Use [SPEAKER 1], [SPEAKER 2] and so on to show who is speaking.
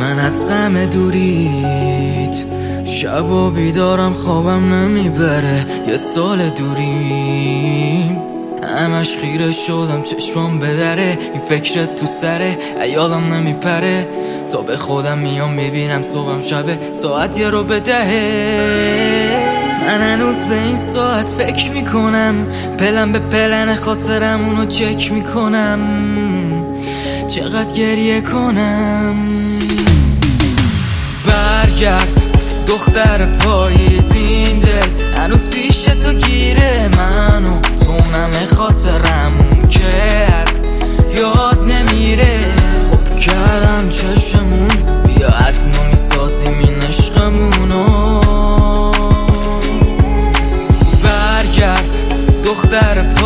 [SPEAKER 1] من از غم دوریت شب و بیدارم، خوابم نمیبره. یه سال دوریم همش خیره شدم، چشمام به دره. این فکرت تو سره یادم نمیپره. تا به خودم میام میبینم صبحم شبه، ساعت 1:10. من هنوز به این ساعت فکر میکنم، پلن به پلن خاطرم اونو چک میکنم. چقدر گریه کنم. برگرد دختر پاییزین، دل هنوز پیش تو گیره منو، تو نمه خاطرمون که از یاد نمیره. خوب کردم چشمون، بیا از نو میسازیم این عشقمونو. برگرد دختر